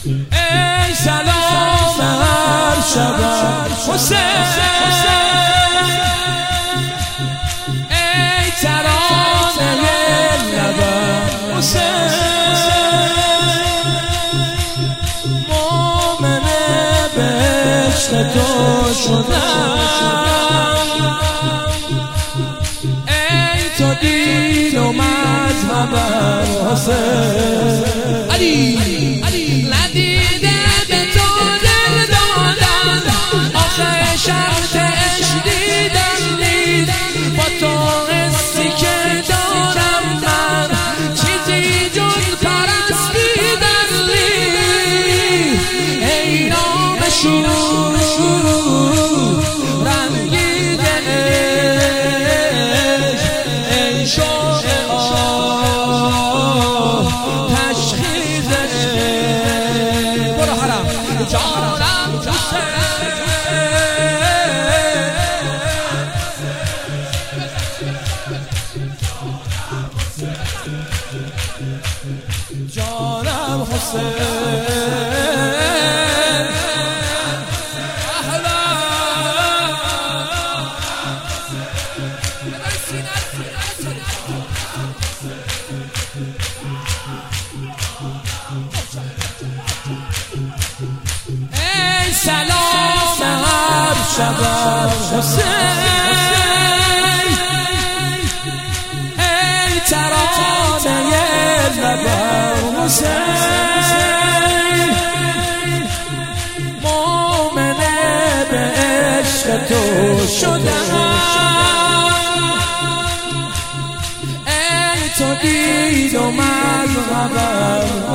ای سلام هر شب حسین، ای ترانه لبم حسین، مومن بهشت تو شدم، ای تو دین و مذهبم حسین. علی ندیده به تو دل دادم، آخه شرط عشق دیدم نیست، با تو حسی که دارم من چیزی جز پرستیدن نیست. ای نام شور رنگید عشق، ای شوق تشخیص عشق، برو حرم جانم حسین، جانم حسین. ای سلام هر شب حسین، ای ترانه لبم حسین، مومن به عشق تو شدم، ای تو دین و مذهبم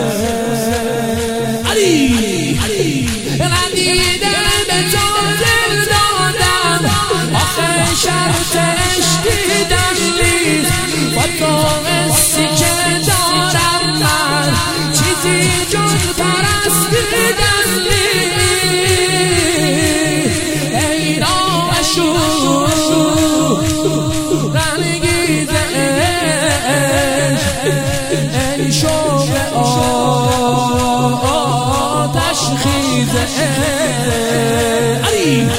حسین. علی ندیده به تو دل دادم، آخه شرط عشق دیدم نیست، با تو حسی که دارم من چیزی جز پرستیدن نیست. ای نام شور رنگید عشق، ای شوق تشخیص عشق. علی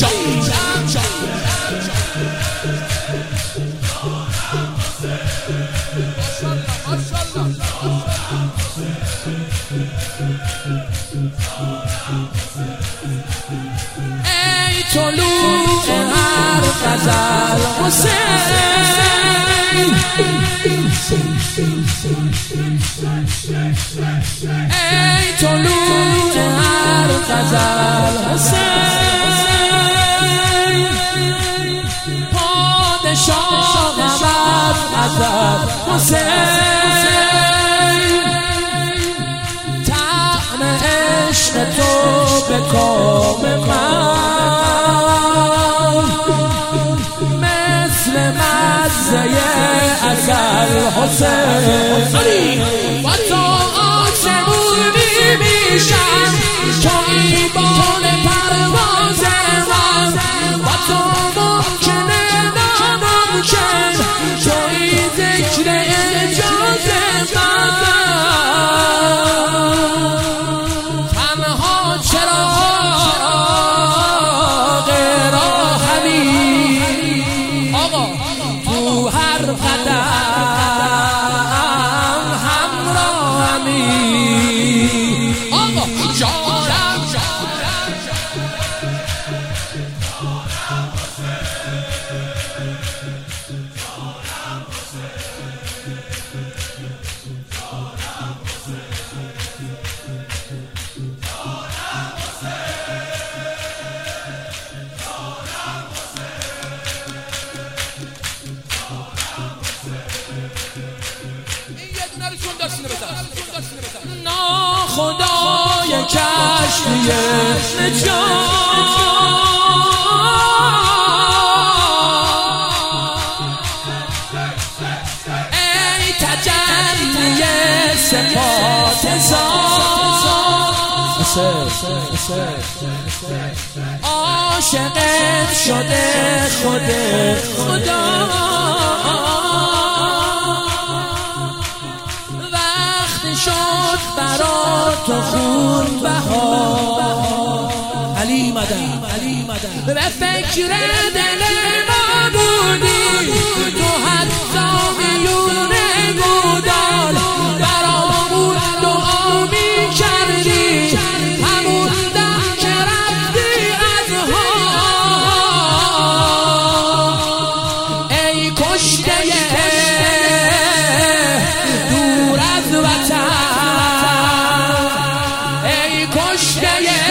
ای طلوع هر غزل حسین، ای طلوع هر غزل حسین، پادشاه از ازل حسین، طعم عشق تو به کام من مثل مزه ازل حسین. با تو آسمونی میشم، تویی بال پرواز من، با تو ممکنه ناممکن، تویی ذکر اعجاز من. تنها چراغ راهمی آقا تو هر قدم همراهمی، آقا جانم خدای کشتی نجات، ای تجلی صفات ذات، عاشقت شده خود خدا، وقت شد برای تو خون بها علی مدد به فکر دل ما بودی تو حتی میون گودال برامون دعا میکردی همون دم که رفتی از ها ای کشته دور از وطن ای کشته